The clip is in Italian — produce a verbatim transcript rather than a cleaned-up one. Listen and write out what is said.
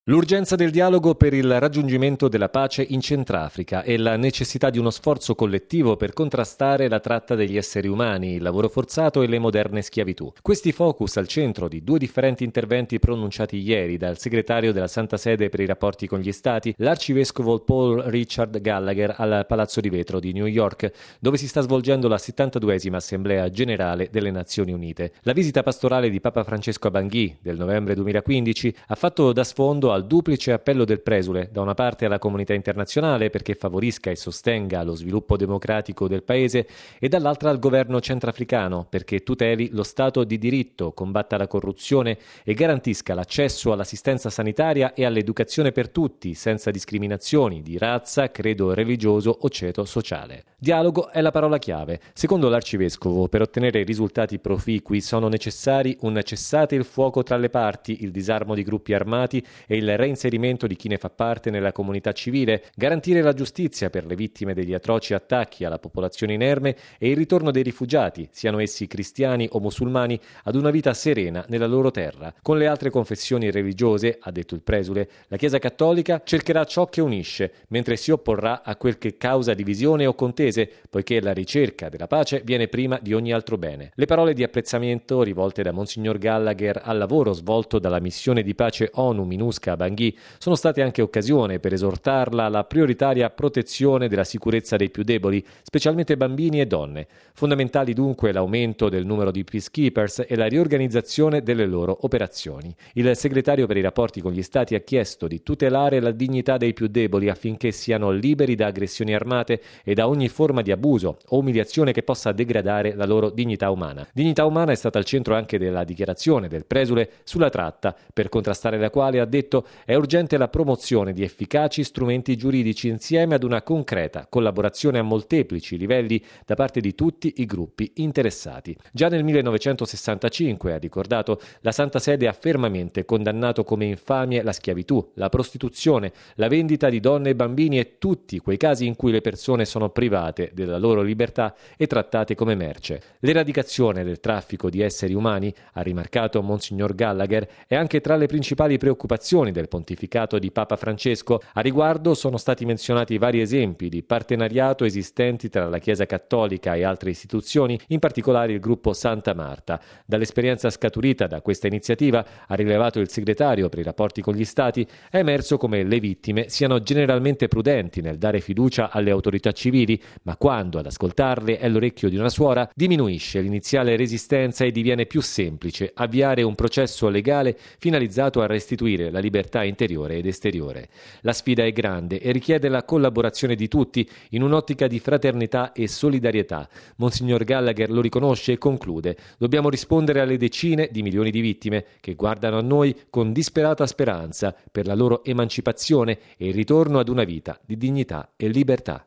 L'urgenza del dialogo per il raggiungimento della pace in Centrafrica e la necessità di uno sforzo collettivo per contrastare la tratta degli esseri umani, il lavoro forzato e le moderne schiavitù. Questi focus al centro di due differenti interventi pronunciati ieri dal segretario della Santa Sede per i rapporti con gli Stati, l'arcivescovo Paul Richard Gallagher al Palazzo di Vetro di New York, dove si sta svolgendo la settantaduesima Assemblea Generale delle Nazioni Unite. La visita pastorale di Papa Francesco a Bangui del novembre duemilaquindici ha fatto da sfondo al duplice appello del presule, da una parte alla comunità internazionale perché favorisca e sostenga lo sviluppo democratico del paese e dall'altra al governo centrafricano perché tuteli lo Stato di diritto, combatta la corruzione e garantisca l'accesso all'assistenza sanitaria e all'educazione per tutti, senza discriminazioni di razza, credo religioso o ceto sociale. Dialogo è la parola chiave. Secondo l'arcivescovo, per ottenere risultati proficui sono necessari un cessate il fuoco tra le parti, il disarmo di gruppi armati e il reinserimento di chi ne fa parte nella comunità civile, garantire la giustizia per le vittime degli atroci attacchi alla popolazione inerme e il ritorno dei rifugiati, siano essi cristiani o musulmani, ad una vita serena nella loro terra. Con le altre confessioni religiose, ha detto il presule, la Chiesa Cattolica cercherà ciò che unisce, mentre si opporrà a quel che causa divisione o contese, poiché la ricerca della pace viene prima di ogni altro bene. Le parole di apprezzamento rivolte da Monsignor Gallagher al lavoro svolto dalla missione di pace ONU MINUSCA a Bangui sono state anche occasione per esortarla alla prioritaria protezione della sicurezza dei più deboli, specialmente bambini e donne. Fondamentali dunque l'aumento del numero di peacekeepers e la riorganizzazione delle loro operazioni. Il segretario per i rapporti con gli Stati ha chiesto di tutelare la dignità dei più deboli affinché siano liberi da aggressioni armate e da ogni forma di abuso o umiliazione che possa degradare la loro dignità umana. Dignità umana è stata al centro anche della dichiarazione del presule sulla tratta, per contrastare la quale ha detto è urgente la promozione di efficaci strumenti giuridici insieme ad una concreta collaborazione a molteplici livelli da parte di tutti i gruppi interessati. Già nel millenovecentosessantacinque, ha ricordato, la Santa Sede ha fermamente condannato come infamie la schiavitù, la prostituzione, la vendita di donne e bambini e tutti quei casi in cui le persone sono private della loro libertà e trattate come merce. L'eradicazione del traffico di esseri umani, ha rimarcato Monsignor Gallagher, è anche tra le principali preoccupazioni del pontificato di Papa Francesco. A riguardo sono stati menzionati vari esempi di partenariato esistenti tra la Chiesa Cattolica e altre istituzioni, in particolare il gruppo Santa Marta. Dall'esperienza scaturita da questa iniziativa, ha rilevato il segretario per i rapporti con gli Stati, è emerso come le vittime siano generalmente prudenti nel dare fiducia alle autorità civili, ma quando ad ascoltarle è l'orecchio di una suora, diminuisce l'iniziale resistenza e diviene più semplice avviare un processo legale finalizzato a restituire la libertà interiore ed esteriore. La sfida è grande e richiede la collaborazione di tutti in un'ottica di fraternità e solidarietà. Monsignor Gallagher lo riconosce e conclude: dobbiamo rispondere alle decine di milioni di vittime che guardano a noi con disperata speranza per la loro emancipazione e il ritorno ad una vita di dignità e libertà.